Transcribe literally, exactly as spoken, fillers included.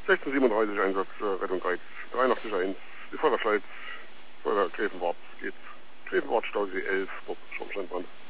sechzehn siebenunddreißig Einsatz, äh, Rettung Greiz, dreiundachtzig eins, die Feuerwehrschleiz, Feuerwehr Gräfenwart, geht Gräfenwart, Stausee elf, dort Schornsteinbrand.